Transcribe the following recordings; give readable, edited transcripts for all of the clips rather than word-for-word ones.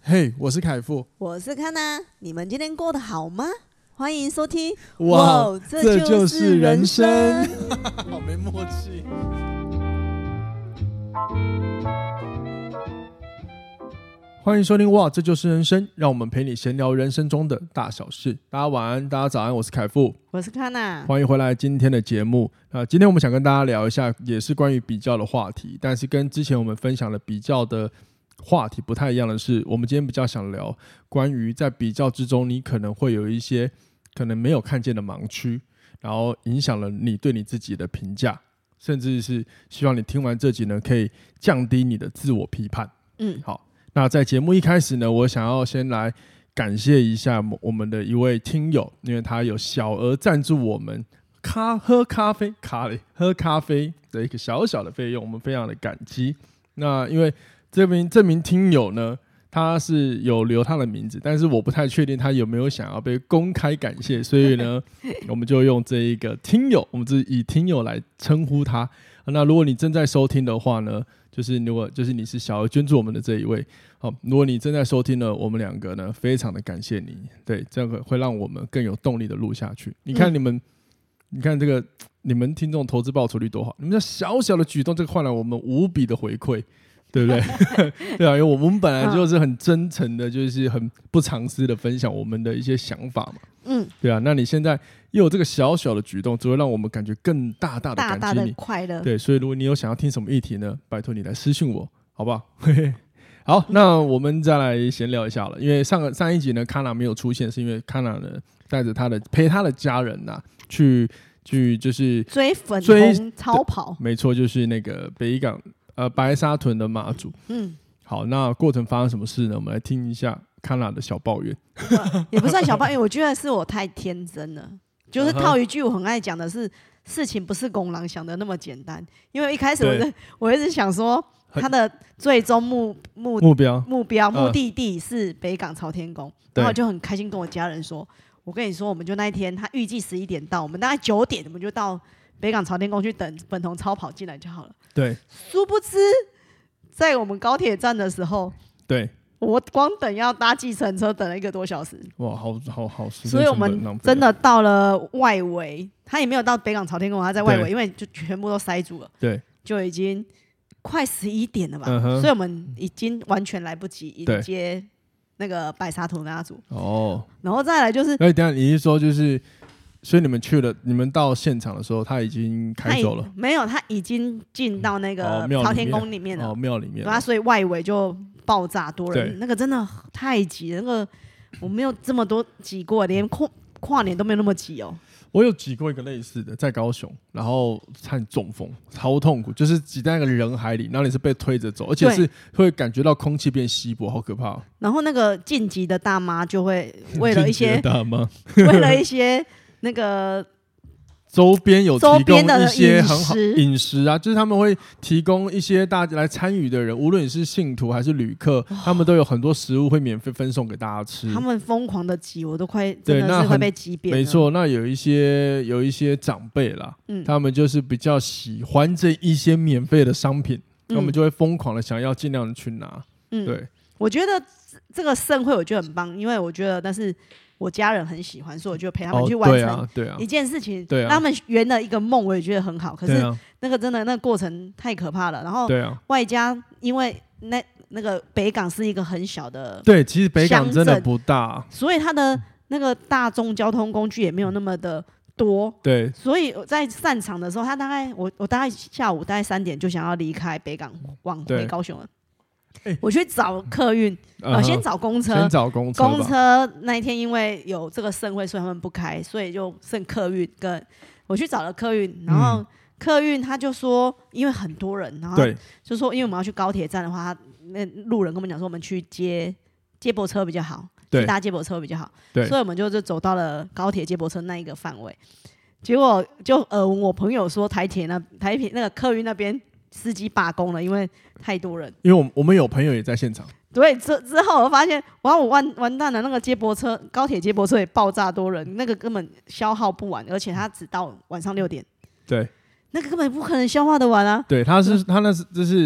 嘿，我是凯富， 我是康娜，你们今天过得好吗？欢迎收听。 哇，这就是人生， 好没默契。欢迎收听哇，这就是人生，让我们陪你闲聊人生中的大小事。大家晚安，大家早安，我是凯富， 我是康娜， 欢迎回来今天的节目。今天我们想跟大家聊一下，也是关于比较的话题，但是跟之前我们分享的比较的话题不太一样的是，我们今天比较想聊关于在比较之中，你可能会有一些可能没有看见的盲区，然后影响了你对你自己的评价，甚至是希望你听完这集呢，可以降低你的自我批判。好。那在节目一开始呢，我想要先来感谢一下我们的一位听友，因为他有小额赞助我们喝咖啡的一个小小的费用，我们非常的感激。那因为这名听友呢，他是有留他的名字，但是我不太确定他有没有想要被公开感谢，所以呢，我们就用这一个听友，我们是以听友来称呼他。那如果你正在收听的话呢，如果你是小额捐助我们的这一位，如果你正在收听呢，我们两个呢非常的感谢你，对，这个会让我们更有动力的录下去。你看你看这个你们听众投资报酬率多好，你们这小小的举动，这个换来我们无比的回馈，对不对？对啊，因为我们本来就是很真诚的，就是很不藏私的分享我们的一些想法嘛。对啊，那你现在又有这个小小的举动，只会让我们感觉更大大的感激你， 大大的快乐。 对，所以如果你有想要听什么议题呢，拜托你来私讯我，好不好？好，那我们再来闲聊一下了。因为上一集呢，康娜没有出现，是因为康娜呢带着陪他的家人呐、去就是追粉红超跑， 没错，就是那个北港白沙屯的妈祖。好，那过程发生什么事呢？我们来听一下康娜的小抱怨。 也不算小抱怨，我觉得是我太天真了。就是套一句我很爱讲的是，事情不是公狼想的那么简单。因为一开始我一直想说，他的最终目的地是北港朝天宫，然后我就很开心跟我家人说，我跟你说，我们就那一天他预计11点到，我们大概9点我们就到北港朝天宫去等粉红超跑进来就好了。 对， 殊不知在我们高铁站的时候， 对， 我光等要搭计程车等了1个多小时。 哇，好时间成本浪费。 所以我们真的到了外围，他也没有到北港朝天宫，他在外围，因为就全部都塞住了。对，就已经快11点了吧。所以我们已经完全来不及迎接那个白沙屯妈祖。然后再来就是， 等一下你是说就是，所以你们到现场的时候，他已经开走了？ 没有，他已经进到那个朝天宫里面了。 庙里面。 对啊，所以外围就爆炸多人，那个真的太挤了，那个我没有这么多挤过，连跨年都没有那么挤哦。 我有挤过一个类似的，在高雄，然后差点中风，超痛苦，就是挤在那个人海里，然后你是被推着走，而且是会感觉到空气变稀薄，好可怕哦。 然后那个晋级的大妈就会为了一些为了一些那个周边有提供一些很好饮食啊，就是他们会提供一些大家来参与的人，无论你是信徒还是旅客，他们都有很多食物会免费分送给大家吃。他们疯狂的挤，我都快真的是会被挤扁了。 没错，那有一些长辈啦，他们就是比较喜欢这一些免费的商品，他们就会疯狂的想要尽量的去拿。对， 我觉得这个盛会我觉得很棒，因为我觉得但是我家人很喜欢，所以我就陪他们去完成一件事情，让他们圆了一个梦，我也觉得很好。可是那个真的那个过程太可怕了，然后外加因为那个北港是一个很小的， 对，其实北港真的不大， 所以它的那个大众交通工具也没有那么的多， 对， 所以在散场的时候，他大概我大概下午大概3点就想要离开北港往回高雄了。我去找客运，先找公车。公车那一天因为有这个盛会，所以他们不开，所以就剩客运。我去找了客运，然后客运他就说，因为很多人，然后就说，因为我们要去高铁站的话，那路人跟我们讲说，我们去接驳车比较好，去搭接驳车比较好，所以我们就走到了高铁接驳车那一个范围。结果就我朋友说台铁那个客运那边司机罢工了，因为太多人。 因为我们有朋友也在现场。 对，之后我发现，我完蛋了，那个高铁接驳车也爆炸多人，那个根本消耗不完，而且它只到晚上6点。 对， 那个根本不可能消化得完啊。 对，他那是就是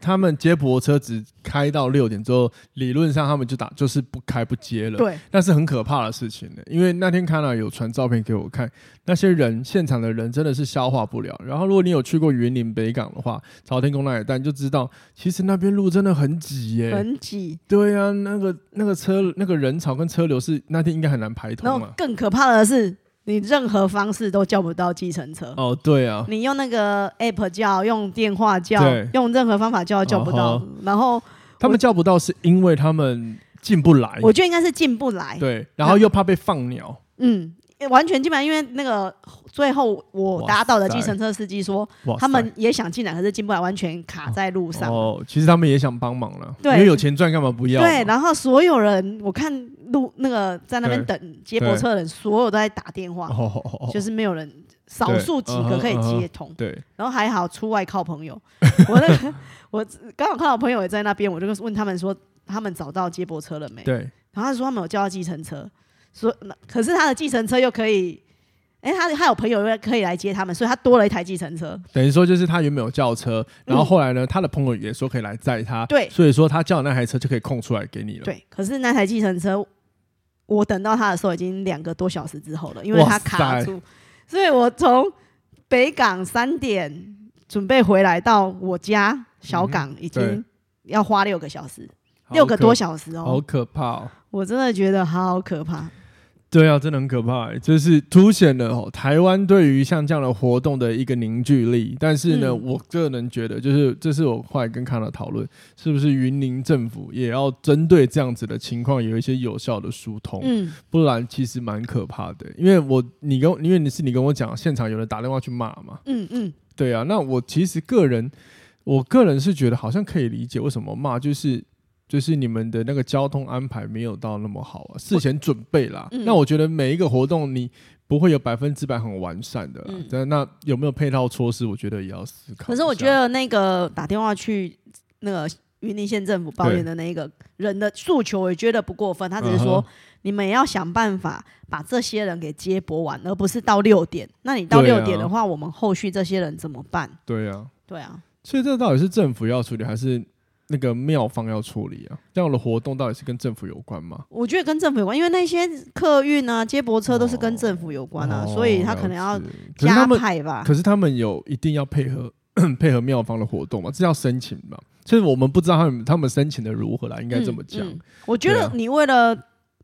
他们接驳车只开到6点之后，理论上他们就是不开不接了。 对， 那是很可怕的事情的，因为那天康纳有传照片给我看，那些人现场的人真的是消化不了。然后如果你有去过云林北港的话，朝天宫那一带你就知道，其实那边路真的很挤耶， 很挤。 对啊，那个车那个人潮跟车流是那天应该很难排通啊。 然后更可怕的是，你任何方式都叫不到计程车。 哦，对啊， 你用那个 app 叫，用电话叫，用任何方法叫不到。然后他们叫不到是因为他们进不来， 我觉得应该是进不来。 对，然后又怕被放鸟。 完全进不来，因为那个最后我搭到的计程车司机说，他们也想进来，可是进不来，完全卡在路上。 其实他们也想帮忙了， 对， 因为有钱赚干嘛不要？ 对，然后所有人，我看那个在那边等接驳车的人，所有都在打电话，就是没有人，少数几个可以接通。对，然后还好出外靠朋友，我刚好看到朋友也在那边，我就问他们说，他们找到接驳车了没？ 对， 然后他说他们有叫到计程车。可是他的计程车又可以，他有朋友又可以来接他们，所以他多了一台计程车。 等于说就是他原本有叫车，然后后来呢，他的朋友也说可以来载他， 对， 所以说他叫的那台车就可以空出来给你了。 对，可是那台计程车，我等到他的时候已经2个多小时之后了，因为他卡住，所以我从北港3点准备回来到我家小港，已经要花6个小时，6个多小时哦， 好可怕哦！ 我真的觉得好可怕。 对啊，真的很可怕，就是凸显了台湾对于像这样的活动的一个凝聚力。但是呢，我个人觉得，就是这是我后来跟康纳讨论，是不是云林政府也要针对这样子的情况有一些有效的疏通，不然其实蛮可怕的。因为你跟我讲，现场有人打电话去骂嘛，对啊，那我其实个人是觉得好像可以理解为什么骂，就是你们的那个交通安排没有到那么好啊，事前准备啦。那我觉得每一个活动你不会有100%很完善的啦，那有没有配套措施，我觉得也要思考。 可是我觉得那个打电话去那个云林县政府抱怨的那个人的诉求，我也觉得不过分。他只是说你们也要想办法把这些人给接驳完，而不是到6点。那你到6点的话，我们后续这些人怎么办？对啊，所以这到底是政府要处理还是那个庙方要处理啊？这样的活动到底是跟政府有关吗？我觉得跟政府有关，因为那些客运啊、接驳车都是跟政府有关啊，所以他可能要加派吧。可是他们有一定要配合庙方的活动嘛？这要申请嘛？所以我们不知道他们申请的如何啦，应该这么讲。我觉得你为了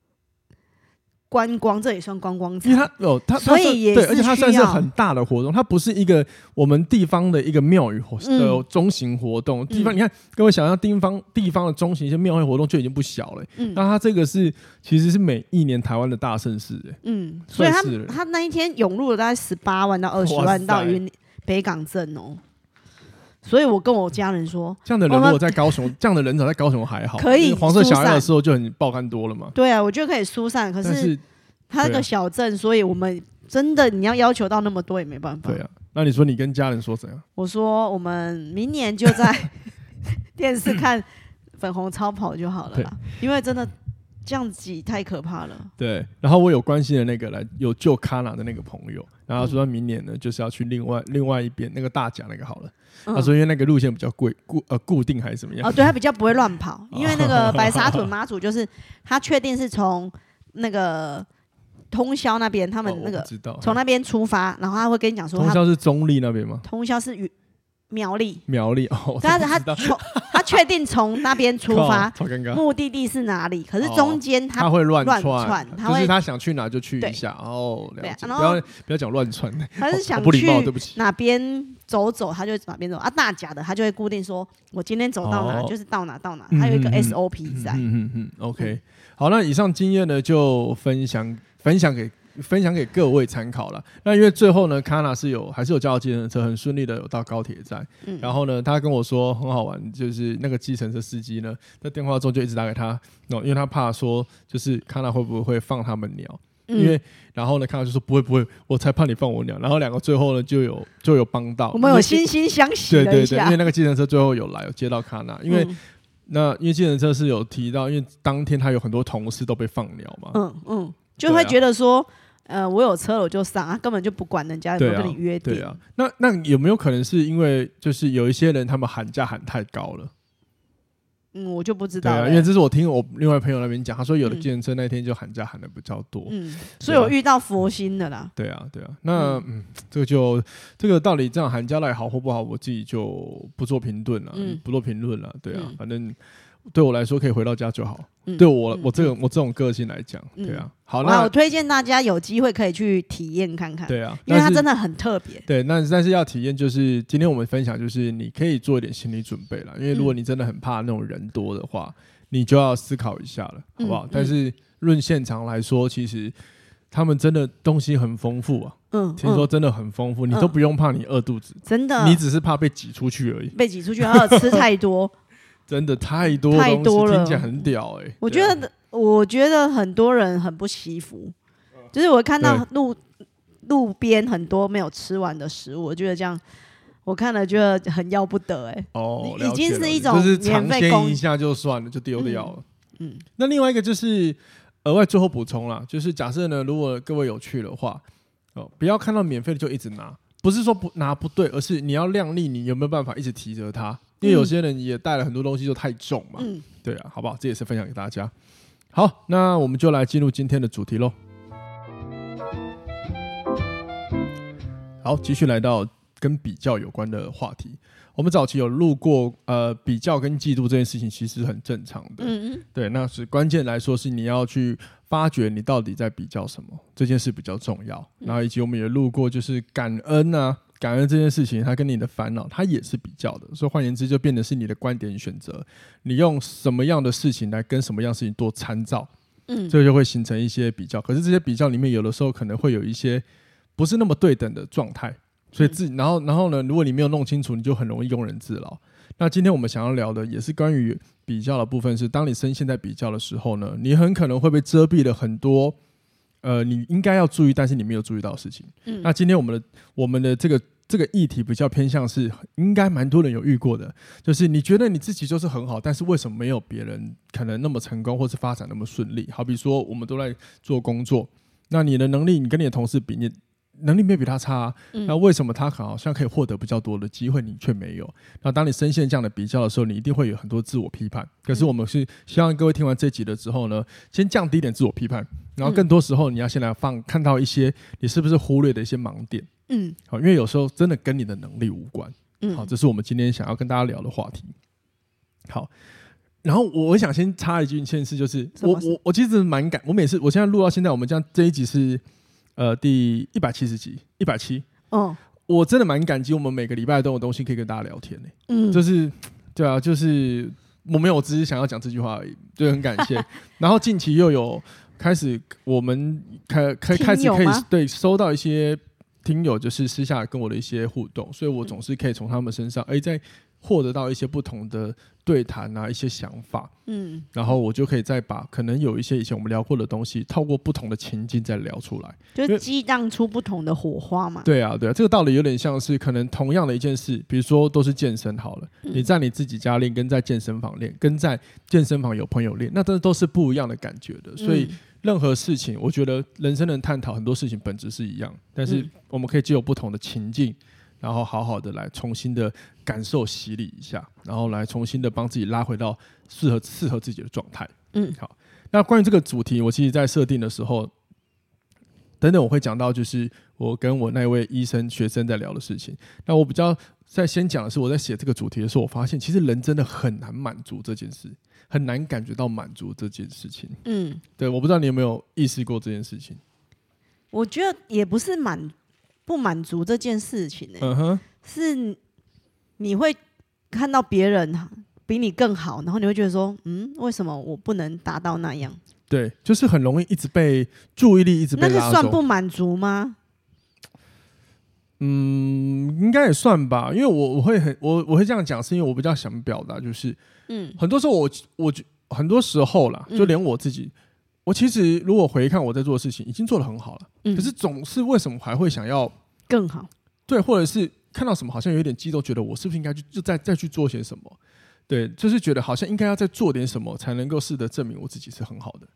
观光，这也算观光场，因为所以也是对，而且它算是很大的活动，它不是一个我们地方的一个庙宇的中型活动。地方你看，各位想象地方的中型一些庙会活动就已经不小了，那它这个其实是每一年台湾的大盛事，所以他那一天涌入了大概18万到20万到北港镇哦。所以我跟我家人说，这样的人如果在高雄，这样的人潮在高雄还好，可以黄色小鸭的时候就很爆肝多了嘛。对啊，我觉得可以疏散，可是它那个小镇，所以我们真的你要求到那么多也没办法。对啊，那你说你跟家人说怎样？我说我们明年就在电视看粉红超跑就好了啦，因为真的这样挤太可怕了。对，然后我有关心的那个有救卡纳的那个朋友，然后他说他明年呢就是要去另外一边那个大甲那个好了。他说因为那个路线比较固定还是怎么样？对，他比较不会乱跑，因为那个白沙屯妈祖就是他确定是从那个通霄那边，他们那个从那边出发，然后他会跟你讲说，通霄是中立那边吗？通霄是苗栗哦，他确定从那边出发，目的地是哪里？可是中间他会乱窜，就是他想去哪就去一下哦。了解，不要讲乱窜，他是想去哪边走，他就哪边走啊。大甲的他就会固定说，我今天走到哪就是到哪，他有一个 SOP 在。OK， 好，那以上经验呢就分享给各位参考了。那因为最后呢，卡纳还是有叫到计程车，很顺利的有到高铁站。然后呢，他跟我说很好玩，就是那个计程车司机呢，在电话中就一直打给他，因为他怕说就是卡纳会不会放他们鸟。然后呢，卡纳就说不会，我才怕你放我鸟。然后两个最后呢就有帮到，我们有惺惺相惜了一下。对，因为那个计程车最后有接到卡纳，因为计程车是有提到，因为当天他有很多同事都被放鸟嘛，就会觉得说。 我有车了我就上啊，根本就不管人家有没有跟你约定。 对啊，那有没有可能是因为就是有一些人他们喊价喊太高了？ 我就不知道了。 对啊，因为这是我听我另外朋友那边讲，他说有的计程车那天就喊价喊的比较多。 所以我遇到佛心的啦。 对啊，那这个到底这样喊价来好或不好，我自己就不做评论了，不做评论了。对啊，反正对我来说可以回到家就好。对我这种个性来讲，对啊。好，那我推荐大家有机会可以去体验看看。 对啊， 因为它真的很特别。 对，但是要体验，就是今天我们分享，就是你可以做一点心理准备啦，因为如果你真的很怕那种人多的话，你就要思考一下了，好不好？但是论现场来说，其实他们真的东西很丰富啊。听说真的很丰富，你都不用怕你饿肚子， 真的， 你只是怕被挤出去而已。 被挤出去，还有吃太多。 真的太多东西，听起来很屌欸。 我觉得很多人很不惜福，就是我看到路边很多没有吃完的食物，我觉得这样我看了觉得很要不得欸。已经是一种免费就是尝鲜一下就算了，就丢掉了。那另外一个就是额外最后补充啦，就是假设呢，如果各位有去的话，不要看到免费的就一直拿，不是说不拿不对，而是你要量力，你有没有办法一直提着它。因为有些人也带了很多东西就太重嘛，对啊，好不好？这也是分享给大家。好，那我们就来进入今天的主题咯。好，继续来到跟比较有关的话题。我们早期有录过，比较跟嫉妒这件事情其实很正常的，对，那是关键来说是你要去发掘你到底在比较什么，这件事比较重要。然后以及我们也录过就是感恩啊。感恩这件事情，它跟你的烦恼，它也是比较的，所以换言之，就变得是你的观点选择，你用什么样的事情来跟什么样的事情做参照，这就会形成一些比较。可是这些比较里面，有的时候可能会有一些不是那么对等的状态，所以然后呢，如果你没有弄清楚，你就很容易庸人自扰。那今天我们想要聊的也是关于比较的部分，是当你深陷在比较的时候呢，你很可能会被遮蔽了很多。你应该要注意，但是你没有注意到的事情。那今天我们的这个议题比较偏向是，应该蛮多人有遇过的，就是你觉得你自己就是很好，但是为什么没有别人可能那么成功，或是发展那么顺利？好比说，我们都在做工作，那你的能力，你跟你的同事比，你能力没有比他差，那为什么他好像可以获得比较多的机会，你却没有？那当你深陷这样的比较的时候，你一定会有很多自我批判。可是我们是希望各位听完这集了之后呢，先降低一点自我批判，然后更多时候你要先来看到一些你是不是忽略的一些盲点。好，因为有时候真的跟你的能力无关。好，这是我们今天想要跟大家聊的话题。好，然后我想先插一件事，就是我其实蛮感，我现在录到现在，我们这一集是第170集，170。我真的蛮感激，我们每个礼拜都有东西可以跟大家聊天呢。就是对啊，就是我只是想要讲这句话而已，就很感谢。然后近期又有开始，我们开始可以对收到一些听友，就是私下跟我的一些互动，所以我总是可以从他们身上，再获得到一些不同的对谈啊，一些想法。然后我就可以再把可能有一些以前我们聊过的东西，透过不同的情境再聊出来， 就激荡出不同的火花嘛。 对啊，这个道理有点像是可能同样的一件事，比如说都是健身好了，你在你自己家练，跟在健身房练，跟在健身房有朋友练，那这都是不一样的感觉的。所以任何事情，我觉得人生的探讨很多事情本质是一样，但是我们可以藉由不同的情境，然后好好的来重新的感受洗礼一下，然后来重新的帮自己拉回到适合自己的状态。好，那关于这个主题，我其实在设定的时候，等等我会讲到，就是我跟我那位医生学生在聊的事情。那我比较在先讲的是，我在写这个主题的时候，我发现其实人真的很难满足这件事，很难感觉到满足这件事情。对，我不知道你有没有意识过这件事情。 我觉得也不是不满足这件事情是你会看到别人比你更好，然后你会觉得说，为什么我不能达到那样？对， 就是很容易一直被注意力一直被拉走。 那是算不满足吗？ 应该也算吧，因为我会这样讲，是因为我比较想表达，就是很多时候我很多时候啦，就连我自己，我其实如果回看我在做的事情，已经做得很好了，可是总是为什么还会想要更好？对， 或者是看到什么好像有点激动，觉得我是不是应该就再去做些什么？对，就是觉得好像应该要再做点什么，才能够试着证明我自己是很好的。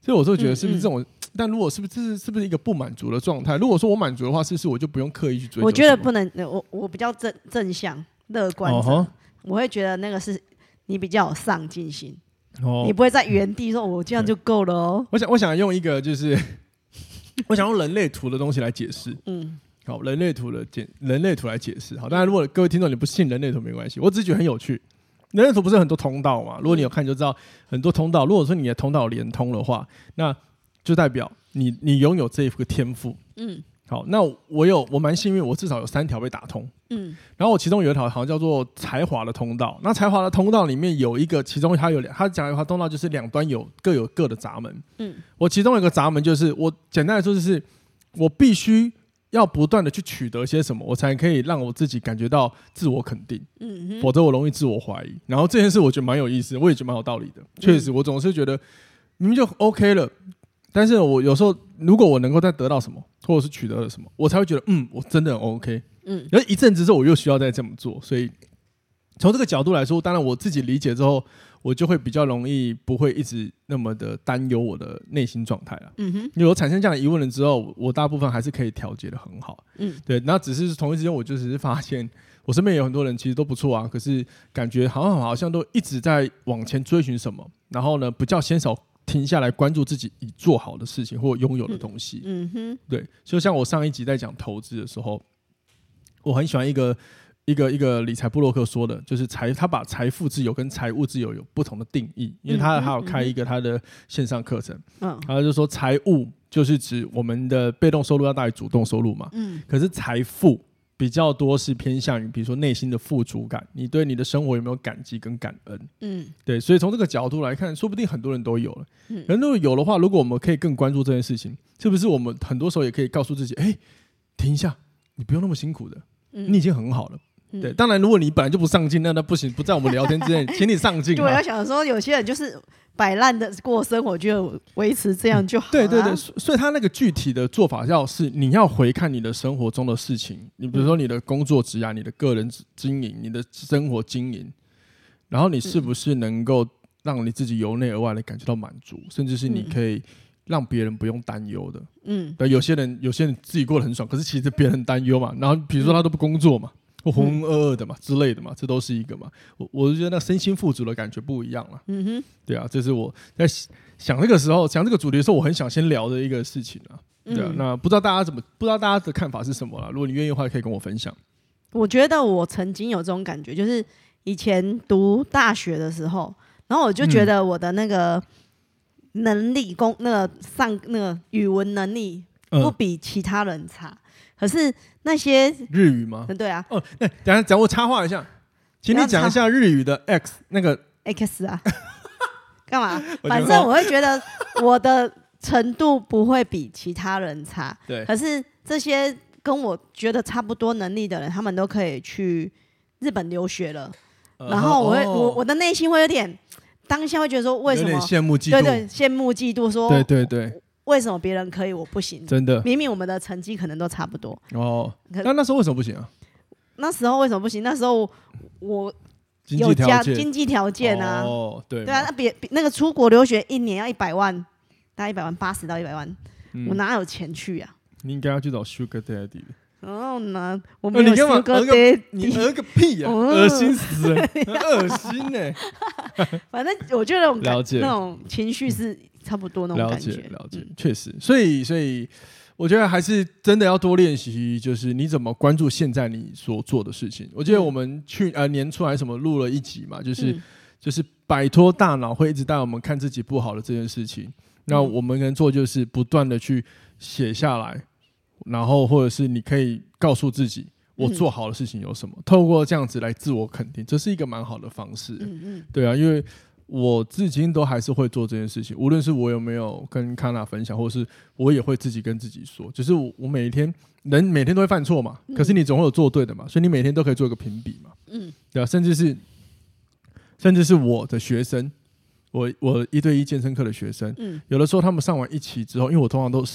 所以我就觉得是不是这种，但如果是不是一个不满足的状态？如果说我满足的话，是不是我就不用刻意去追求？ 我觉得不能，我比较正向乐观者，我会觉得那个是你比较有上进心，你不会在原地说我这样就够了哦。 我想用一个就是我想用人类图的东西来解释，好，人类图来解释。好，当然如果各位听众你不信人类图没关系，我只是觉得很有趣。人类图不是很多通道嘛？如果你有看就知道很多通道。如果说你的通道连通的话，那就代表你拥有这一个天赋。好，那我蛮幸运，我至少有3条被打通。然后我其中有一条好像叫做才华的通道。那才华的通道里面有一个，其中它讲的通道就是两端各有各的闸门。我其中有一个闸门就是我简单来说就是我必须要不断的去取得些什么，我才可以让我自己感觉到自我肯定。否则我容易自我怀疑。然后这件事我觉得蛮有意思，我也觉得蛮有道理的。确实，我总是觉得明明就 OK 了，但是我有时候如果我能够再得到什么，或者是取得了什么，我才会觉得我真的很 OK。然后一阵子之后我又需要再这么做，所以从这个角度来说，当然我自己理解之后，我就会比较容易不会一直那么的担忧我的内心状态了。因为我产生这样的疑问了之后，我大部分还是可以调节的很好。对，那只是同一时间，我就只是发现我身边有很多人其实都不错啊，可是感觉好像都一直在往前追寻什么，然后呢，比较鲜少停下来关注自己已做好的事情或拥有的东西。对，就像我上一集在讲投资的时候，我很喜欢一个理财部落客说的，就是他把财富自由跟财务自由有不同的定义，因为他有开一个他的线上课程，他就说财务就是指我们的被动收入要大于主动收入嘛，可是财富比较多是偏向于比如说内心的富足感，你对你的生活有没有感激跟感恩。对，所以从这个角度来看，说不定很多人都有了。如果有的话，如果我们可以更关注这件事情，是不是我们很多时候也可以告诉自己，停一下，你不用那么辛苦的，你已经很好了。对，当然如果你本来就不上进，那不行，不在我们聊天之内，请你上进。 对，我要想说，有些人就是摆烂的过生活，就维持这样就好了。 对，所以他那个具体的做法是你要回看你的生活中的事情，你比如说你的工作职涯、你的个人经营、你的生活经营，然后你是不是能够让你自己由内而外的感觉到满足，甚至是你可以让别人不用担忧的。对，有些人自己过得很爽，可是其实别人担忧嘛，然后比如说他都不工作嘛，或浑浑噩噩的嘛之类的嘛，这都是一个嘛。我就觉得那身心富足的感觉不一样了。对啊，这是我在想这个时候讲这个主题的时候，我很想先聊的一个事情啊。对啊，那不知道大家的看法是什么啦？如果你愿意的话，可以跟我分享。 我觉得我曾经有这种感觉，就是以前读大学的时候，然后我就觉得我的那个能力那个语文能力不比其他人差。可是那些日语吗？ 对啊。 那等一下讲我插话一下，请你讲一下日语的 X 那个 X 啊，干嘛？反正我会觉得我的程度不会比其他人差。 对。 可是这些跟我觉得差不多能力的人，他们都可以去日本留学了。然后我的内心会有点，当下会觉得说，为什么有点羡慕嫉妒？ 对，羡慕嫉妒，说对。 为什么别人可以我不行？ 真的， 明明我们的成绩可能都差不多。 那时候为什么不行啊？ 那时候为什么不行？那时候我有经济条件啊。 对啊，那个出国留学1年要100万，大概100万，80到100万，我哪有钱去啊？ 你应该要去找 Sugar Daddy 的。 我没有 Sugar Daddy， 你讹个屁啊！恶心死了，恶心欸。 反正我觉得那种情绪是差不多那种感觉。 了解，确实。所以我觉得还是真的要多练习，就是你怎么关注现在你所做的事情。我记得我们年初还什么录了一集嘛，就是摆脱大脑会一直带我们看自己不好的这件事情。那我们能做就是不断的去写下来。然后或者是你可以告诉自己我做好的事情有什么，透过这样子来自我肯定，这是一个蛮好的方式。对啊，因为我至今都还是会做这件事情，无论是我有没有跟康娜分享，或者是我也会自己跟自己说，就是我每天人每天都会犯错嘛，可是你总会有做对的嘛，所以你每天都可以做一个评比嘛。对啊，甚至是我的学生，我1对1健身课的学生，有的时候他们上完1期之后，因为我通常都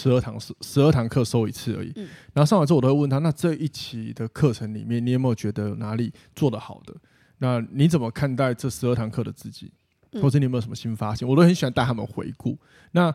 12堂课收1次而已，然后上完之后我都会问他，那这1期的课程里面，你有没有觉得哪里做得好的？那你怎么看待这12堂课的自己？或者你有没有什么新发现？我都很喜欢带他们回顾。那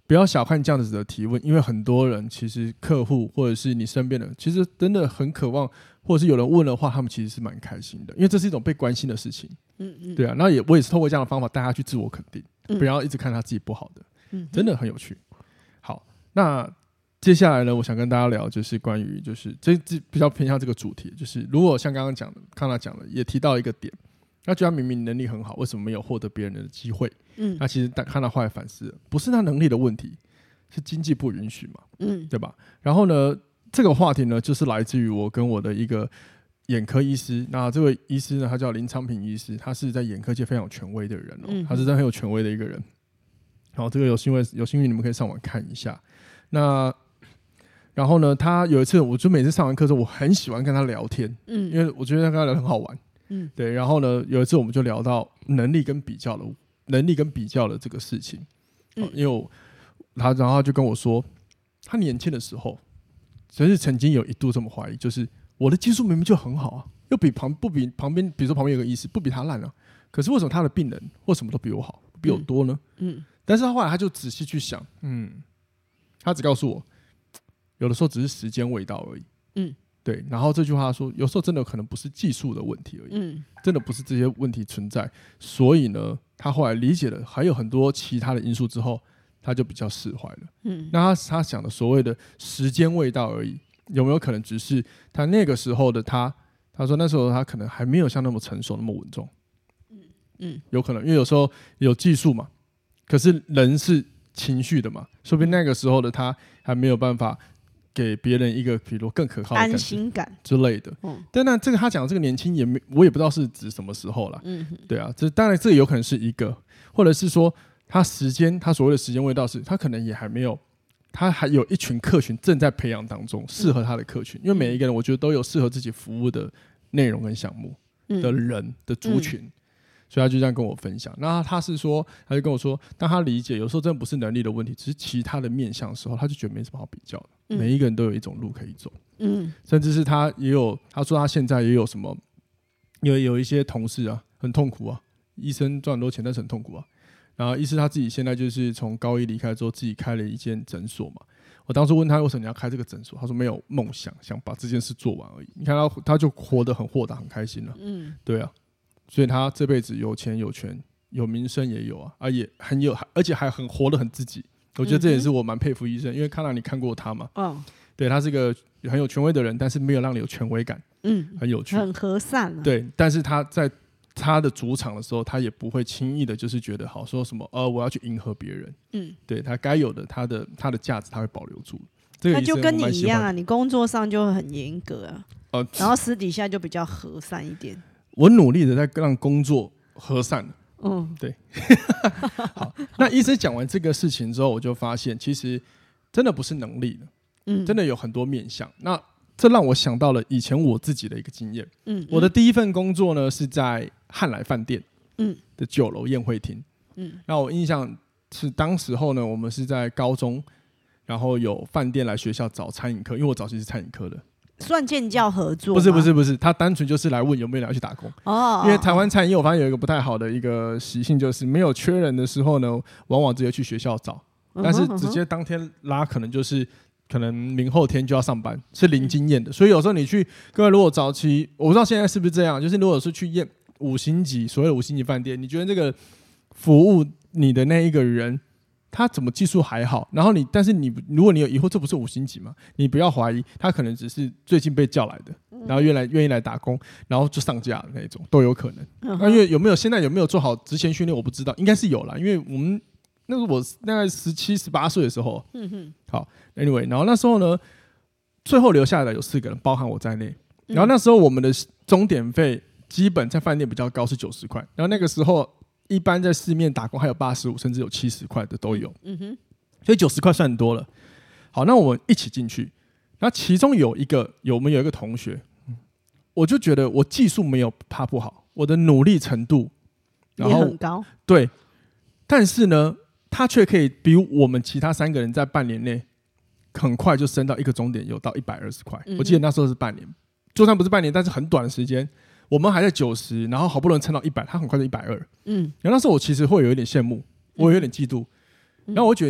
不要小看这样子的提问，因为很多人其实客户或者是你身边的人，其实真的很渴望，或者是有人问的话，他们其实是蛮开心的，因为这是一种被关心的事情。对啊，那我也是透过这样的方法带他去自我肯定，不要一直看他自己不好的，真的很有趣。好，那接下来呢，我想跟大家聊就是关于就是这比较偏向这个主题，就是如果像刚刚讲的，康纳讲的也提到一个点。他觉得他明明能力很好，为什么没有获得别人的机会？那其实看到后来反思了，不是他能力的问题，是经济不允许嘛，对吧？然后呢，这个话题呢，就是来自于我跟我的一个眼科医师。那这位医师呢，他叫林昌平医师，他是在眼科界非常有权威的人他是真的很有权威的一个人。好，这个有幸运你们可以上网看一下。那然后呢，他有一次，我就每次上完课之后，我很喜欢跟他聊天，因为我觉得跟他聊很好玩。对，然后呢，有一次我们就聊到能力跟比较的这个事情，因为然后他就跟我说，他年轻的时候，真是曾经有一度这么怀疑，就是我的技术明明就很好啊，又不比旁边，比如说旁边有个医师不比他烂啊，可是为什么他的病人或什么都比我好，比我多呢？但是他后来他就仔细去想，他只告诉我，有的时候只是时间未到而已。对，然后这句话说，有时候真的可能不是技术的问题而已，真的不是这些问题存在。所以呢，他后来理解了还有很多其他的因素之后，他就比较释怀了。那他想的所谓的时间未到而已，有没有可能只是他那个时候的他说那时候他可能还没有像那么成熟那么稳重。有可能，因为有时候有技术嘛，可是人是情绪的嘛，说不定那个时候的他还没有办法给别人一个比如更可靠的安心感之类的。但那这个他讲的这个年轻我也不知道是指什么时候啦。对啊，这当然这个有可能是一个，或者是说他所谓的时间未到，是他可能也还没有，他还有一群客群正在培养当中，适合他的客群。因为每一个人我觉得都有适合自己服务的内容跟项目的人的族群。所以他就这样跟我分享。那他就跟我说，当他理解有时候真的不是能力的问题，只是其他的面向的时候，他就觉得没什么好比较的。每一个人都有一种路可以走。甚至是他说他现在也有什么，有一些同事啊很痛苦啊，医生赚很多钱但是很痛苦啊。然后医师他自己现在就是从高一离开之后，自己开了一间诊所嘛。我当时问他为什么你要开这个诊所，他说没有梦想，想把这件事做完而已。你看他就活得很豁达很开心了。对啊。所以他这辈子有钱有权有名声也有啊，也很有，而且还很活得很自己。我觉得这也是我蛮佩服医生，因为看到你看过他嘛。对，他是个很有权威的人，但是没有让你有权威感。很有趣， 很和善啊。 对，但是他在他的主场的时候，他也不会轻易的，就是觉得好说什么我要去迎合别人。对，他该有的他的价值他会保留住。这个他就跟你一样啊，你工作上就很严格啊，然后私底下就比较和善一点。 我努力的在让工作和善了。对。好，那医生讲完这个事情之后，我就发现其实真的不是能力了，真的有很多面向。那这让我想到了以前我自己的一个经验。我的第一份工作呢是在汉来饭店的9楼宴会厅。那我印象是当时候呢，我们是在高中，然后有饭店来学校找餐饮科，因为我早期是餐饮科的。 算建教合作吗？ 不是，他单纯就是来问有没有人要去打工。因为台湾餐饮我发现有一个不太好的一个习性，就是没有缺人的时候呢，往往直接去学校找，但是直接当天拉可能明后天就要上班，是零经验的。所以有时候你去各位，如果早期我不知道现在是不是这样，就是如果是去验5星级所谓的5星级饭店，你觉得这个服务你的那一个人他怎么技术还好，然后但是如果你有疑惑，这不是5星级吗？你不要怀疑，他可能只是最近被叫来的，然后愿意来打工，然后就上架的那种都有可能。因为现在有没有做好职前训练我不知道，应该是有啦，因为我们那个我大概17、18岁的时候。好 ，anyway， 然后那时候呢，最后留下来的有4个人，包含我在内。然后那时候我们的钟点费基本在饭店比较高，是90块，然后那个时候。一般在市面打工还有85甚至有70块的都有。所以90块算很多了。好，那我们一起进去，那其中我们有一个同学，我就觉得我技术没有他不好，我的努力程度然后也很高。 对，但是呢他却可以比我们其他3个人在半年内很快就升到一个钟点有到120块。我记得那时候是半年，就算不是半年但是很短的时间，我们还在90，然后好不容易撑到100，他很快就120。然后那时候我其实会有一点羡慕，我有点嫉妒。然后我觉得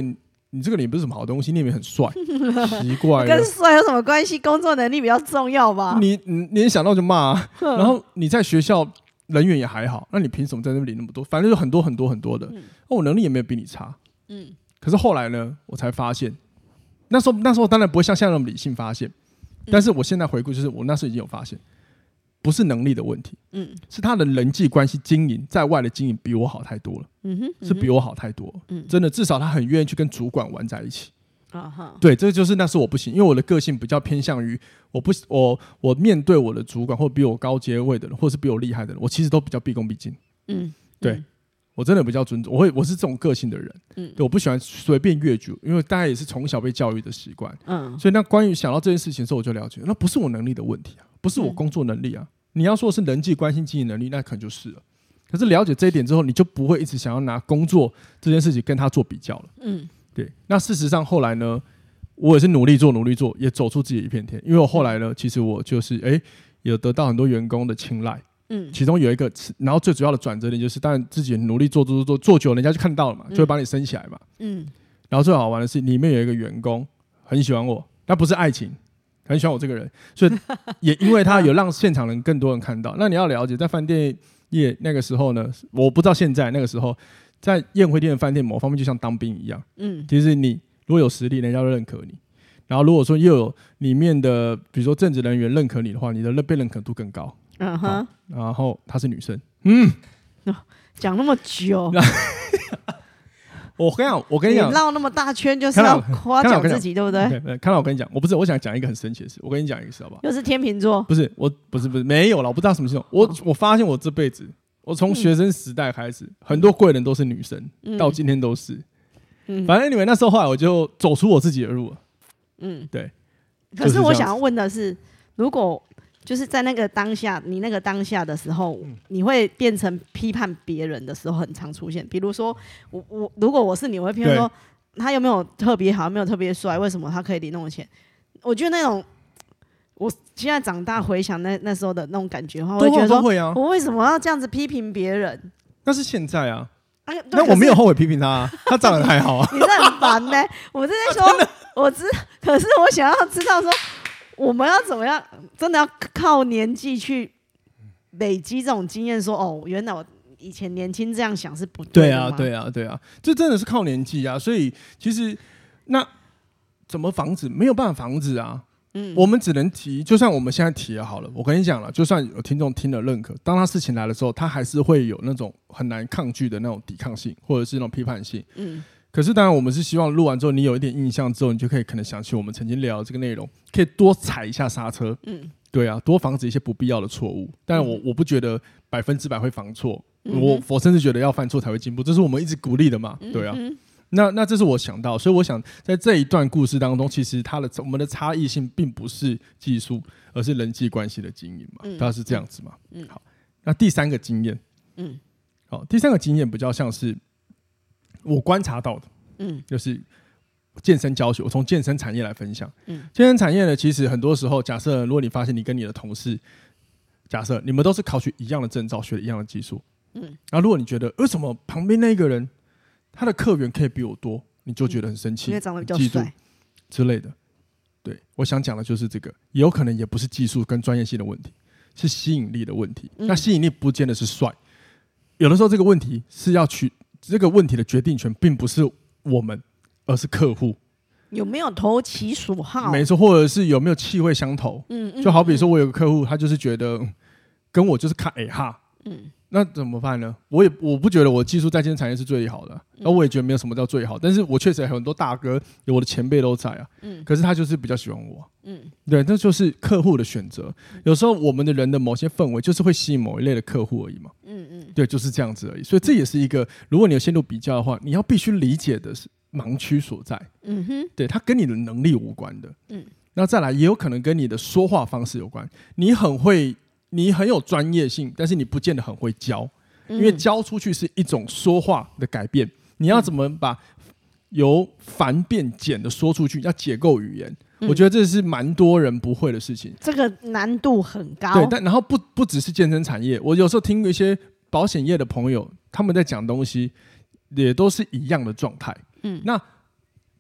你这个脸不是什么好东西，你也很帅，奇怪了， 跟帅有什么关系？工作能力比较重要吧？ 你连想到就骂啊，然后你在学校人缘也还好，那你凭什么在那边领那么多？反正就很多很多很多的，我能力也没有比你差，可是后来呢，我才发现，那时候当然不会像现在那么理性发现，但是我现在回顾，就是我那时候已经有发现，不是能力的问题，是他的人际关系经营，在外的经营比我好太多了，是比我好太多了，真的，至少他很愿意去跟主管玩在一起。对，这就是那是我不行，因为我的个性比较偏向于我面对我的主管或比我高阶位的人，或是比我厉害的人，我其实都比较毕恭毕敬。对，我真的比较尊重，我是这种个性的人。对，我不喜欢随便越矩，因为大家也是从小被教育的习惯。所以那关于想到这件事情的时候，我就了解，那不是我能力的问题啊，不是我工作能力啊。你要说是人际关系经营能力，那可能就是了。可是了解这一点之后，你就不会一直想要拿工作这件事情跟他做比较了。对。那事实上后来呢，我也是努力做，也走出自己的一片天。因为我后来呢，其实我就是有得到很多员工的青睐。其中有一个，然后最主要的转折点就是，当然自己努力做久，人家就看到了嘛，就会把你升起来嘛。然后最好玩的是，里面有一个员工很喜欢我，但不是爱情，很喜欢我这个人，所以也因为他有让现场人更多人看到。那你要了解，在饭店业那个时候呢，我不知道现在那个时候，在宴会店的饭店某方面就像当兵一样。其实你如果有实力，人家就认可你。然后如果说又有里面的，比如说政治人员认可你的话，你的被认可度更高。然后她是女生。 讲那么久。 我跟你讲， 你绕那么大圈就是要夸奖自己，对不对？ 看到我跟你讲，我想讲一个很神奇的事，我跟你讲一个事好不好？ 又是天秤座？不是， 不是没有了，我不知道什么系统。我发现我这辈子，我从学生时代开始，很多贵人都是女生，到今天都是。反正你们那时候后来我就走出我自己的路了。对。 可是我想要问的是，如果就是在那个当下，你那个当下的时候，你会变成批判别人的时候，很常出现。比如说，如果我是你，我会批判说他有没有特别好，有没有特别帅，为什么他可以领那种钱？我觉得那种，我现在长大回想那时候的那种感觉的话，我会觉得说，我为什么要这样子批评别人？ 那是现在啊。那我没有后悔批评他啊，他长得还好啊。 你这很烦呢。我是在说，可是我想要知道说，我们要怎么样？真的要靠年纪去累积这种经验，说原来我以前年轻这样想是不对的吗？ 对啊，这真的是靠年纪啊。所以其实那怎么防止？没有办法防止啊。我们只能提，就算我们现在提了好了，我跟你讲了，就算有听众听了认可，当他事情来的时候，他还是会有那种很难抗拒的那种抵抗性，或者是那种批判性。可是当然我们是希望录完之后，你有一点印象之后，你就可以可能想起我们曾经聊的这个内容，可以多踩一下刹车。对啊，多防止一些不必要的错误。但我不觉得100%会防错，我甚至觉得要犯错才会进步，这是我们一直鼓励的嘛。对啊。那这是我想到，所以我想在这一段故事当中，其实我们的差异性并不是技术，而是人际关系的经营嘛，它是这样子嘛。好，那第三个经验，好，第三个经验比较像是我观察到的，就是健身教学，我从健身产业来分享。健身产业呢，其实很多时候，假设如果你发现你跟你的同事，假设你们都是考取一样的证照，学了一样的技术，然后如果你觉得为什么旁边那个人他的客源可以比我多，你就觉得很生气， 因为长得比较帅之类的。对，我想讲的就是这个，也有可能也不是技术跟专业性的问题，是吸引力的问题。那吸引力不见得是帅，有的时候这个问题是这个问题的决定权并不是我们，而是客户有没有投其所好， 没错，或者是有没有气味相投。就好比说我有个客户，他就是觉得跟我就是卡哈，那怎么办呢？我不觉得我技术在健身产业是最好的，然后我也觉得没有什么叫最好，但是我确实有很多大哥，有我的前辈都在啊。可是他就是比较喜欢我。对，那就是客户的选择。有时候我们的人的某些氛围就是会吸引某一类的客户而已嘛。对，就是这样子而已。所以这也是一个，如果你有限度比较的话，你要必须理解的是盲区所在。对，它跟你的能力无关的。那再来也有可能跟你的说话方式有关。你很有专业性，但是你不见得很会教，因为教出去是一种说话的改变。你要怎么把由繁变简的说出去，要解构语言，我觉得这是蛮多人不会的事情。 这个难度很高。 对，但然后不只是健身产业，我有时候听一些保险业的朋友，他们在讲东西也都是一样的状态。那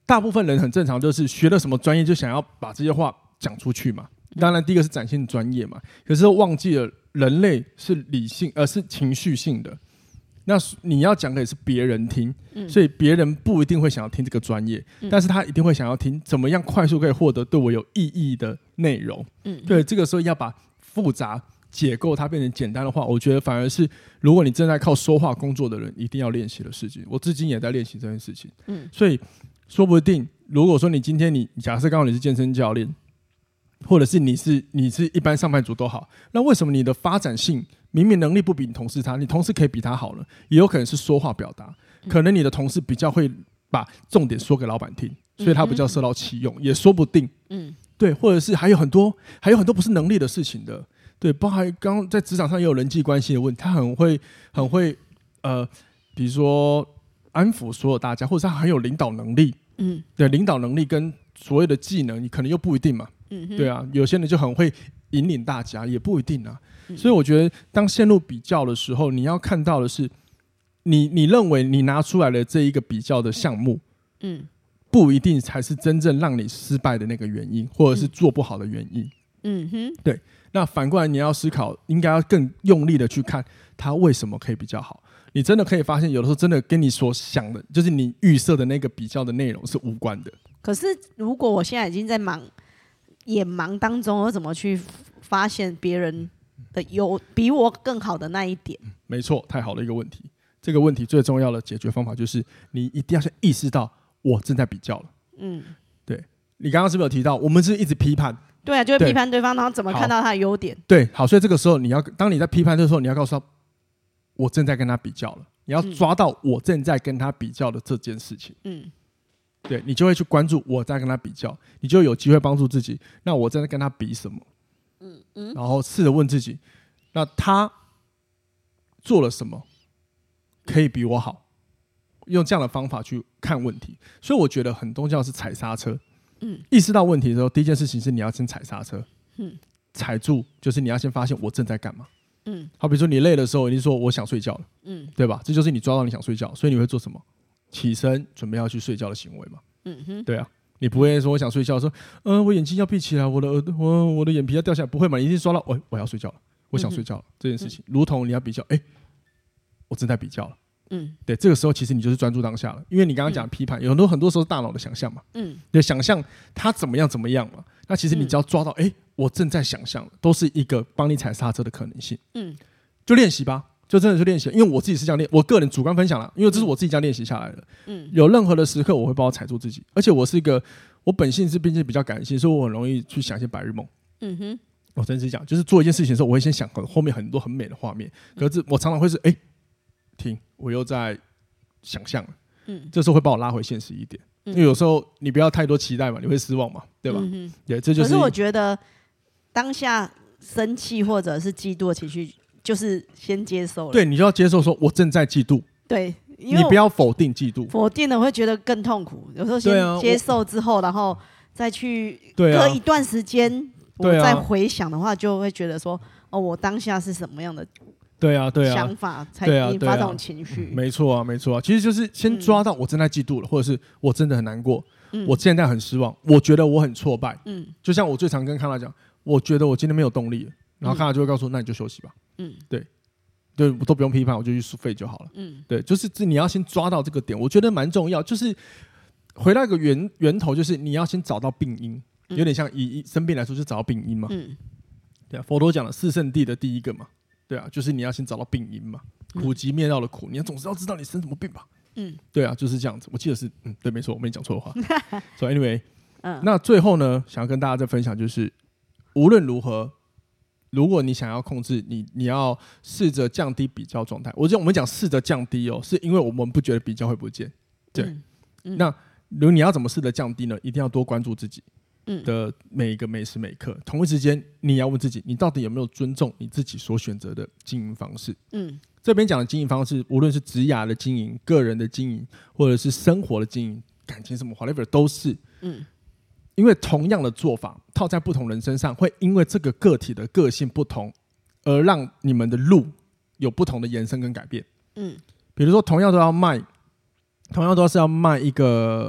大部分人很正常，就是学了什么专业就想要把这些话讲出去嘛。当然，第一个是展现专业嘛，可是忘记了人类是理性，是情绪性的。那你要讲的也是别人听，所以别人不一定会想要听这个专业，但是他一定会想要听怎么样快速可以获得对我有意义的内容。对，这个时候要把复杂解构它变成简单的话，我觉得反而是如果你正在靠说话工作的人一定要练习的事情。我至今也在练习这件事情。所以说不定如果说你今天你假设刚好你是健身教练，或者是你是一般上班族都好，那为什么你的发展性明明能力不比你同事差，你同事可以比他好呢？也有可能是说话表达，可能你的同事比较会把重点说给老板听，所以他比较受到器用，也说不定。对，或者是还有很多不是能力的事情的，对，包含刚刚在职场上也有人际关系的问题，他很会比如说安抚所有大家，或者是他很有领导能力。对，领导能力跟所谓的技能，你可能又不一定嘛。对啊，有些人就很会引领大家，也不一定啊。所以我觉得，当陷入比较的时候，你要看到的是，你认为你拿出来的这一个比较的项目，不一定才是真正让你失败的那个原因，或者是做不好的原因。对。那反过来，你要思考，应该要更用力的去看它为什么可以比较好。你真的可以发现，有的时候真的跟你所想的，就是你预设的那个比较的内容是无关的。 可是，如果我现在已经在眼盲当中，我怎么去发现别人的有比我更好的那一点？ 没错，太好的一个问题。这个问题最重要的解决方法就是，你一定要先意识到我正在比较了。对。你刚刚是不是有提到，我们是一直批判？ 对啊，就会批判对方，然后怎么看到他的优点？ 对，好，所以这个时候当你在批判的时候，你要告诉他，我正在跟他比较了。你要抓到我正在跟他比较的这件事情。对，你就会去关注我在跟他比较，你就有机会帮助自己。那我正在跟他比什么？然后试着问自己，那他做了什么可以比我好？用这样的方法去看问题。所以我觉得很重要是踩刹车。意识到问题的时候，第一件事情是你要先踩刹车。踩住就是你要先发现我正在干嘛。好比说你累的时候，你说我想睡觉了。对吧？这就是你抓到你想睡觉，所以你会做什么？起身准备要去睡觉的行为嘛。对啊，你不会说我想睡觉，说我眼睛要闭起来，我的眼皮要掉下来，不会嘛？你一定抓到我要睡觉了，我想睡觉了，这件事情，如同你要比较，我正在比较了。对，这个时候其实你就是专注当下了，因为你刚刚讲批判，有很多时候是大脑的想象嘛。就想象他怎么样嘛。那其实你只要抓到，我正在想象，都是一个帮你踩刹车的可能性。就练习吧。就真的是练习，因为我自己是这样练，我个人主观分享啦，因为这是我自己这样练习下来的。有任何的时刻，我会帮我踩住自己，而且我本性是毕竟比较感性，所以我很容易去想一些白日梦。我真实讲，就是做一件事情的时候，我会先想后面很多很美的画面，可是我常常会是停，我又在想象了。这时候会把我拉回现实一点，因为有时候你不要太多期待嘛，你会失望嘛，对吧？对，这就是。 可是我觉得当下生气或者是嫉妒的情绪。就是先接受了， 对，你就要接受说我正在嫉妒， 对， 你不要否定嫉妒， 否定了会觉得更痛苦。有时候先接受之后，然后再去隔一段时间，我再回想的话，就会觉得说，我当下是什么样的想法才引发这种情绪？ 没错啊，没错啊，其实就是先抓到我正在嫉妒了，或者是我真的很难过，我现在很失望，我觉得我很挫败，就像我最常跟康纳讲，我觉得我今天没有动力了，然后康纳就会告诉我，那你就休息吧。对，我都不用批判，我就去睡就好了。对，就是你要先抓到这个点，我觉得蛮重要。就是回到一个源头，就是你要先找到病因，有点像以生病来说，就找到病因嘛。对啊，佛陀讲了四圣谛的第一个嘛，对啊，就是你要先找到病因嘛，苦集灭道的苦，你要总是要知道你生什么病吧。对啊，就是这样子。我记得是，对，没错，我没讲错话。So anyway，那最后呢，想要跟大家再分享，就是无论如何。如果你想要控制你要试着降低比较状态。我们讲试着降低是因为我们不觉得比较会不见。对，那如果你要怎么试着降低呢？一定要多关注自己的每一个每时每刻。同一时间，你要问自己，你到底有没有尊重你自己所选择的经营方式？这边讲的经营方式，无论是职涯的经营、个人的经营，或者是生活的经营、感情什么 whatever 都是。因为同样的做法套在不同人身上，会因为这个个体的个性不同，而让你们的路有不同的延伸跟改变。比如说同样都是要卖一个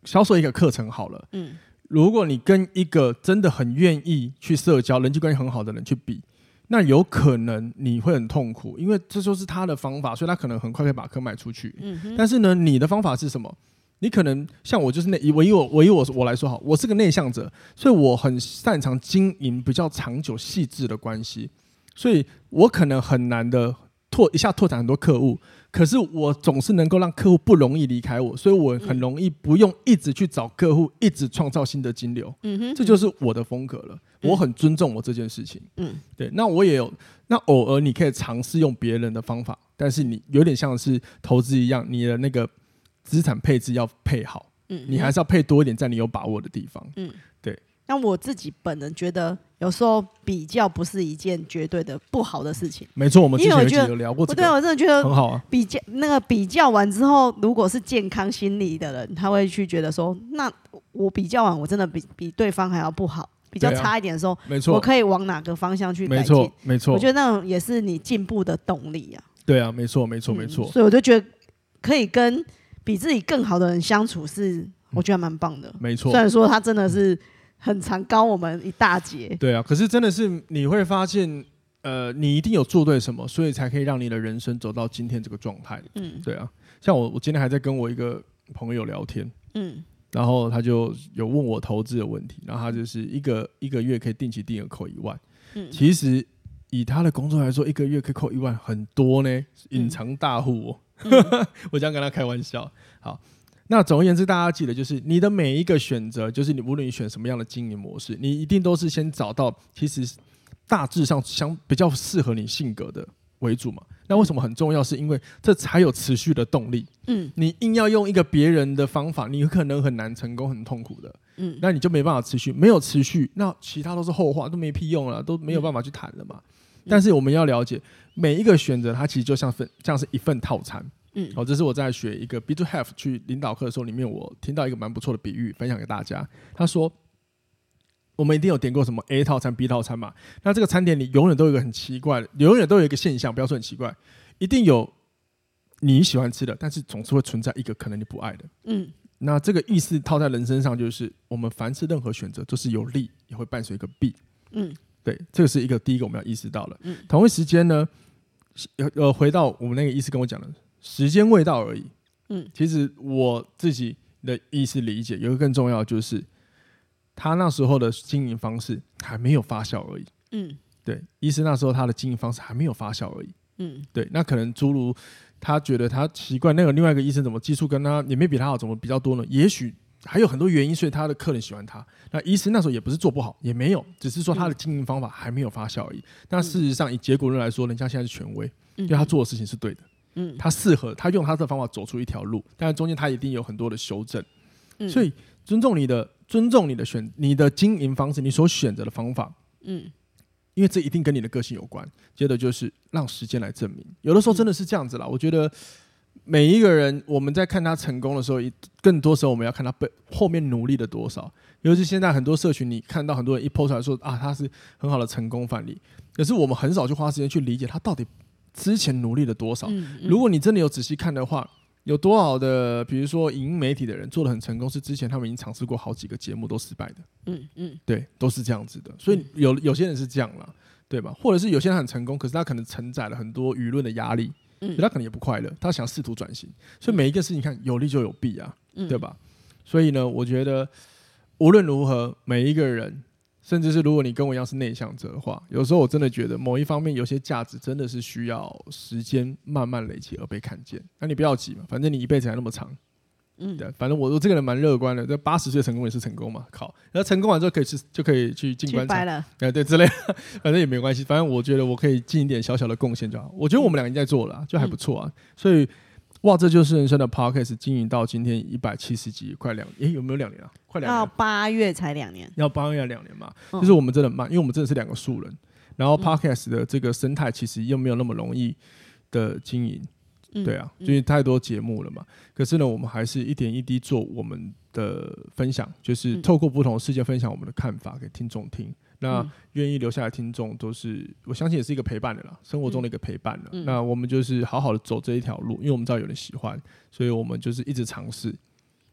销售一个课程好了，如果你跟一个真的很愿意去社交、人际关系很好的人去比，那有可能你会很痛苦，因为这就是他的方法，所以他可能很快可以把课卖出去。但是呢，你的方法是什么？你可能像我就是以我来说好，我是个内向者，所以我很擅长经营比较长久细致的关系，所以我可能很难的一下拓展很多客户，可是我总是能够让客户不容易离开我，所以我很容易不用一直去找客户，一直创造新的金流。这就是我的风格了。我很尊重我这件事情。对，那我也有，那偶尔你可以尝试用别人的方法，但是你有点像是投资一样，你的那个资产配置要配好，你还是要配多一点在你有把握的地方。对。 那我自己本人觉得，有时候比较不是一件绝对的不好的事情。 没错，我们之前有聊过这个。 对，我真的觉得很好啊。 比较完之后，如果是健康心理的人，他会去觉得说，那我比较完，我真的比对方还要不好，比较差一点的时候， 没错， 我可以往哪个方向去改进？ 没错。 我觉得那种也是你进步的动力啊。 对啊，没错。 所以我就觉得可以跟比自己更好的人相处，是我觉得蛮棒的。 没错， 虽然说他真的是很常高我们一大截。 对啊，可是真的是你会发现，你一定有做对什么，所以才可以让你的人生走到今天这个状态。对啊，像我今天还在跟我一个朋友聊天，然后他就有问我投资的问题，然后他就是一个月可以定期定额扣1万，其实以他的工作来说，一个月可以扣1万很多呢，隐藏大户哦。我这样跟他开玩笑。好。那总而言之，大家记得就是你的每一个选择，就是你无论你选什么样的经营模式，你一定都是先找到其实大致上比较适合你性格的为主嘛。那为什么很重要？是因为这才有持续的动力。你硬要用一个别人的方法，你可能很难成功，很痛苦的。那你就没办法持续，没有持续，那其他都是后话，都没屁用了，都没有办法去谈了嘛。但是我们要了解，每一个选择它其实就像是一份套餐。这是我在学一个 B2Have 去领导课的时候，里面我听到一个蛮不错的比喻，分享给大家。他说，我们一定有点过什么 A 套餐、B 套餐嘛？那这个餐点里永远都有一个很奇怪的，永远都有一个现象，不要说很奇怪，一定有你喜欢吃的，但是总是会存在一个可能你不爱的。那这个意思套在人身上，就是我们凡是任何选择都是有利，也会伴随一个弊。对，这个是第一个我们要意识到了。同一时间呢，回到我们那个医师跟我讲的。时间未到而已。其实我自己的意识理解有一个更重要的，就是他那时候的经营方式还没有发酵而已。对，医师那时候他的经营方式还没有发酵而已。对，那可能诸如他觉得他习惯那个另外一个医生怎么技术跟他也没比他好，怎么比较多呢？也许还有很多原因，所以他的客人喜欢他。那医师那时候也不是做不好，也没有，只是说他的经营方法还没有发酵而已。那事实上以结果论来说，人家现在是权威，因为他做的事情是对的。他适合他用他的方法走出一条路，但是中间他一定有很多的修正。所以尊重你的你的经营方式，你所选择的方法。因为这一定跟你的个性有关。接着就是让时间来证明，有的时候真的是这样子啦。我觉得每一个人，我们在看他成功的时候，更多时候我们要看他后面努力了多少。尤其现在很多社群，你看到很多人一 post 出来说啊，他是很好的成功范例，可是我们很少去花时间去理解他到底之前努力了多少。如果你真的有仔细看的话，有多少的比如说影音媒体的人做得很成功，是之前他们已经尝试过好几个节目都失败的。对，都是这样子的。所以有些人是这样啦，对吧？或者是有些人很成功，可是他可能承载了很多舆论的压力，所以他可能也不快乐，他想试图转型。所以每一个事情看有利就有弊啊，对吧？所以呢，我觉得无论如何，每一个人，甚至是如果你跟我一样是内向者的话，有时候我真的觉得某一方面有些价值真的是需要时间慢慢累积而被看见。那你不要急嘛，反正你一辈子还那么长。对，反正我这个人蛮乐观的，这80岁成功也是成功嘛，靠！然后成功完之后就可以去进棺材了，对之类的，反正也没关系。反正我觉得我可以尽一点小小的贡献就好。我觉得我们两个已经在做了，就还不错啊。所以哇，这就是人生的 podcast 经营到今天170集，快2年，有没有2年啊？快2年， 到8月才2年， 要8月2年嘛。就是我们真的慢，因为我们真的是2个素人，然后 podcast 的这个生态其实又没有那么容易的经营。对啊，因为太多节目了嘛。可是呢，我们还是一点一滴做我们的分享，就是透过不同的事件分享我们的看法给听众听。那愿意留下来的听众都是，我相信也是一个陪伴的啦，生活中的一个陪伴了。那我们就是好好的走这一条路，因为我们知道有人喜欢，所以我们就是一直尝试。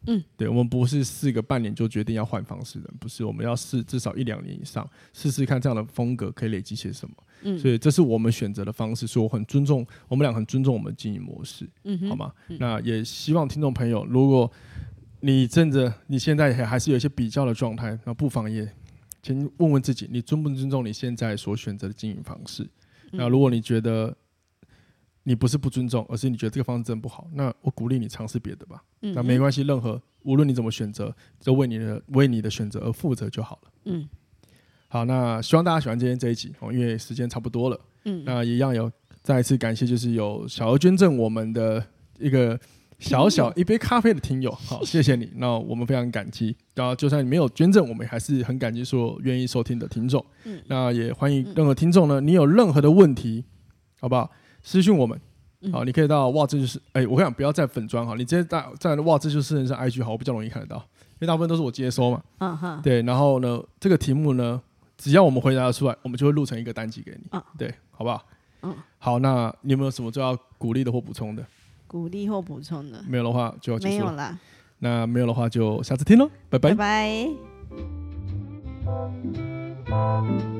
对，我们不是试个半年就决定要换方式的，不是，我们要试至少1-2年以上，试试看这样的风格可以累积些什么。所以这是我们选择的方式，所以我很尊重，我们俩很尊重我们的经营模式，好吗？那也希望听众朋友，如果你现在还是有一些比较的状态，那不妨也先问问自己，你尊不尊重你现在所选择的经营方式？那如果你觉得你不是不尊重，而是你觉得这个方式真不好，那我鼓励你尝试别的吧。那没关系，无论你怎么选择，就为你的选择而负责就好了。好，那希望大家喜欢今天这一集，因为时间差不多了。那一样有再一次感谢，就是有小额捐赠我们的一个小一杯咖啡的听友，好，谢谢你。那我们非常感激。然后就算你没有捐赠，我们还是很感激所有愿意收听的听众。那也欢迎任何听众呢，你有任何的问题，好不好？私讯我们，好，你可以到哇这就是，我跟你讲，不要在粉专哈，你直接在哇这就是人上 IG 好，我比较容易看得到，因为大部分都是我接收嘛，对，然后呢，这个题目呢，只要我们回答得出来，我们就会录成一个单集给你，对，好不好？好，那你有没有什么就要鼓励的或补充的？ 鼓励或补充的， 没有的话就要结束了。 没有啦， 那没有的话就下次听喽，拜拜， 拜拜。